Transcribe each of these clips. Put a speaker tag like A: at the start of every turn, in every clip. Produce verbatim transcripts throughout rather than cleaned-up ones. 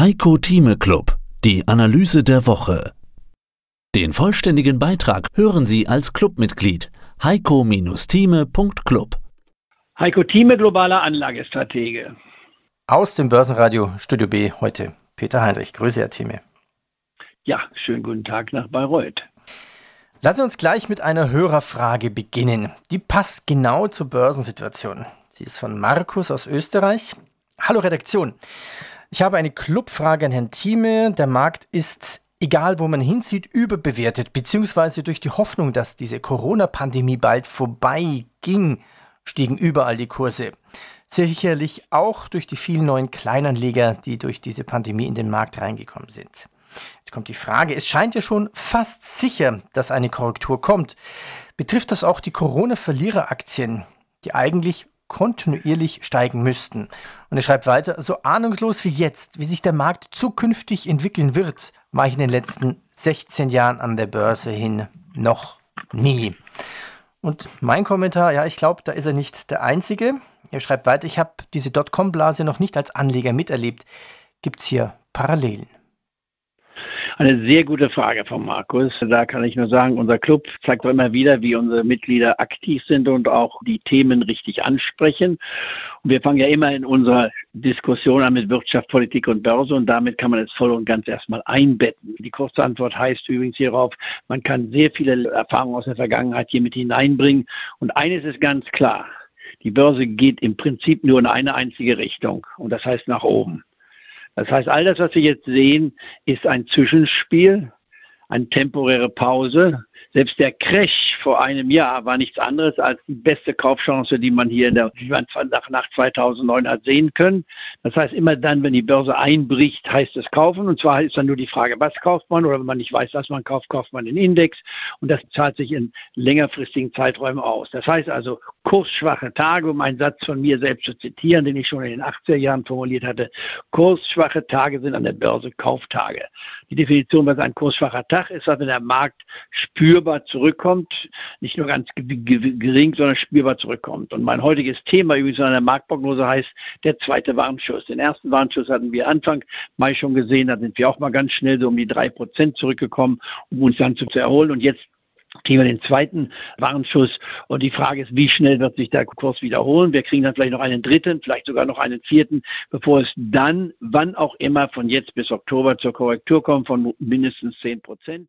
A: Heiko Thieme Club, die Analyse der Woche. Den vollständigen Beitrag hören Sie als Clubmitglied heiko Thieme Punkt club.
B: Heiko Thieme, globaler Anlagestratege.
C: Aus dem Börsenradio Studio B heute Peter Heinrich. Grüße, Herr Thieme.
B: Ja, schönen guten Tag nach Bayreuth.
C: Lassen Sie uns gleich mit einer Hörerfrage beginnen. Die passt genau zur Börsensituation. Sie ist von Markus aus Österreich. Hallo Redaktion. Ich habe eine Clubfrage an Herrn Thieme. Der Markt ist, egal wo man hinsieht, überbewertet, beziehungsweise durch die Hoffnung, dass diese Corona-Pandemie bald vorbei ging, stiegen überall die Kurse. Sicherlich auch durch die vielen neuen Kleinanleger, die durch diese Pandemie in den Markt reingekommen sind. Jetzt kommt die Frage, es scheint ja schon fast sicher, dass eine Korrektur kommt. Betrifft das auch die Corona-Verliereraktien, die eigentlich kontinuierlich steigen müssten? Und er schreibt weiter, so ahnungslos wie jetzt, wie sich der Markt zukünftig entwickeln wird, war ich in den letzten sechzehn Jahren an der Börse hin noch nie. Und mein Kommentar, ja, ich glaube, da ist er nicht der Einzige. Er schreibt weiter, ich habe diese Dotcom-Blase noch nicht als Anleger miterlebt. Gibt es hier Parallelen?
B: Eine sehr gute Frage von Markus. Da kann ich nur sagen, unser Club zeigt doch immer wieder, wie unsere Mitglieder aktiv sind und auch die Themen richtig ansprechen. Und wir fangen ja immer in unserer Diskussion an mit Wirtschaft, Politik und Börse und damit kann man es voll und ganz erstmal einbetten. Die kurze Antwort heißt übrigens hierauf, man kann sehr viele Erfahrungen aus der Vergangenheit hier mit hineinbringen. Und eines ist ganz klar, die Börse geht im Prinzip nur in eine einzige Richtung und das heißt nach oben. Das heißt, all das, was wir jetzt sehen, ist ein Zwischenspiel, eine temporäre Pause. Selbst der Crash vor einem Jahr war nichts anderes als die beste Kaufchance, die man hier in der, nach, nach zweitausendneun hat sehen können. Das heißt, immer dann, wenn die Börse einbricht, heißt es kaufen. Und zwar ist dann nur die Frage, was kauft man? Oder wenn man nicht weiß, was man kauft, kauft man den Index. Und das zahlt sich in längerfristigen Zeiträumen aus. Das heißt also, kursschwache Tage, um einen Satz von mir selbst zu zitieren, den ich schon in den achtziger Jahren formuliert hatte, kursschwache Tage sind an der Börse Kauftage. Die Definition, was ein kursschwacher Tag ist, dass wenn der Markt spürbar zurückkommt, nicht nur ganz gering, sondern spürbar zurückkommt. Und mein heutiges Thema übrigens an der Marktprognose heißt der zweite Warnschuss. Den ersten Warnschuss hatten wir Anfang Mai schon gesehen, da sind wir auch mal ganz schnell so um die drei Prozent zurückgekommen, um uns dann zu erholen. Und jetzt kriegen wir den zweiten Warnschuss und die Frage ist, wie schnell wird sich der Kurs wiederholen? Wir kriegen dann vielleicht noch einen dritten, vielleicht sogar noch einen vierten, bevor es dann, wann auch immer, von jetzt bis Oktober zur Korrektur kommt von mindestens zehn Prozent.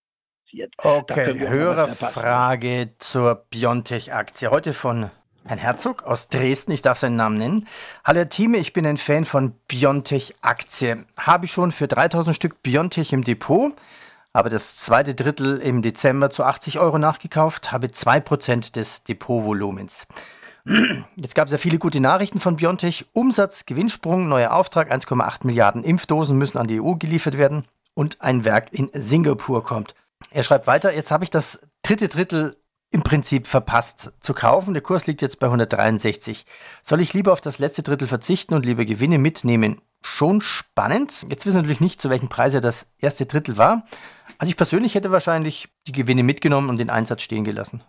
C: Okay, Hörerfrage zur BioNTech-Aktie. Heute von Herrn Herzog aus Dresden, ich darf seinen Namen nennen. Hallo Herr Thieme, ich bin ein Fan von BioNTech-Aktie. Habe ich schon für dreitausend Stück BioNTech im Depot, habe das zweite Drittel im Dezember zu achtzig Euro nachgekauft, habe zwei Prozent des Depotvolumens. Jetzt gab es ja viele gute Nachrichten von BioNTech. Umsatz, Gewinnsprung, neuer Auftrag, eins Komma acht Milliarden Impfdosen müssen an die E U geliefert werden und ein Werk in Singapur kommt. Er schreibt weiter, jetzt habe ich das dritte Drittel im Prinzip verpasst zu kaufen. Der Kurs liegt jetzt bei hundertdreiundsechzig. Soll ich lieber auf das letzte Drittel verzichten und lieber Gewinne mitnehmen? Schon spannend. Jetzt wissen wir natürlich nicht, zu welchem Preis er das erste Drittel war. Also ich persönlich hätte wahrscheinlich die Gewinne mitgenommen und den Einsatz stehen gelassen.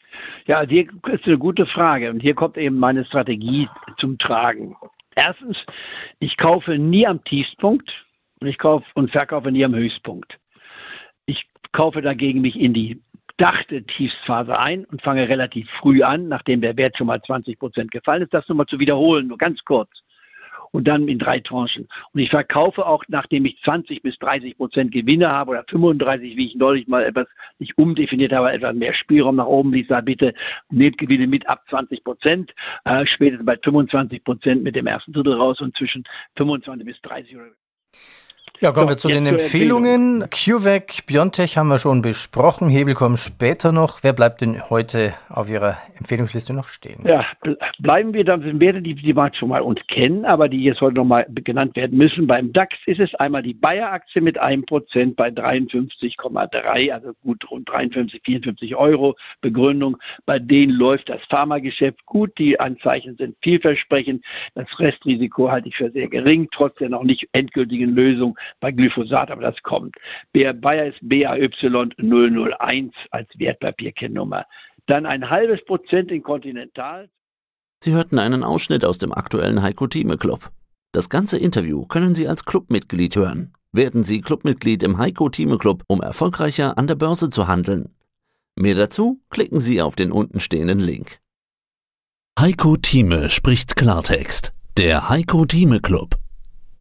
B: Ja, hier ist eine gute Frage und hier kommt eben meine Strategie zum Tragen. Erstens, ich kaufe nie am Tiefpunkt und ich kaufe und verkaufe nie am Höchstpunkt. Ich kaufe dagegen mich in die dachte Tiefsphase ein und fange relativ früh an, nachdem der Wert schon mal zwanzig Prozent gefallen ist, das nochmal zu wiederholen, nur ganz kurz. Und dann in drei Tranchen. Und ich verkaufe auch, nachdem ich zwanzig bis dreißig Prozent Gewinne habe oder fünfunddreißig, wie ich neulich mal etwas nicht umdefiniert habe, etwas mehr Spielraum nach oben, wie ich sage, bitte nehmt Gewinne mit ab zwanzig Prozent, äh, spätestens bei fünfundzwanzig Prozent mit dem ersten Drittel raus und zwischen fünfundzwanzig bis dreißig oder
C: Ja, kommen
B: so,
C: wir zu den Empfehlungen. CureVac, BioNTech haben wir schon besprochen. Hebel kommen später noch. Wer bleibt denn heute auf Ihrer Empfehlungsliste noch stehen?
B: Ja, bleiben wir, dann werden die, die wir schon mal uns kennen, aber die jetzt heute nochmal genannt werden müssen. Beim DAX ist es einmal die Bayer-Aktie mit einem Prozent bei dreiundfünfzig Komma drei, also gut rund dreiundfünfzig, vierundfünfzig Euro. Begründung, bei denen läuft das Pharmageschäft gut. Die Anzeichen sind vielversprechend. Das Restrisiko halte ich für sehr gering, trotz der noch nicht endgültigen Lösung bei Glyphosat, aber das kommt. Bayer ist B A Y null null eins als Wertpapierkennnummer. Dann ein halbes Prozent in Continental.
A: Sie hörten einen Ausschnitt aus dem aktuellen Heiko Thieme Club. Das ganze Interview können Sie als Clubmitglied hören. Werden Sie Clubmitglied im Heiko Thieme Club, um erfolgreicher an der Börse zu handeln. Mehr dazu klicken Sie auf den untenstehenden Link. Heiko Thieme spricht Klartext. Der Heiko Thieme Club.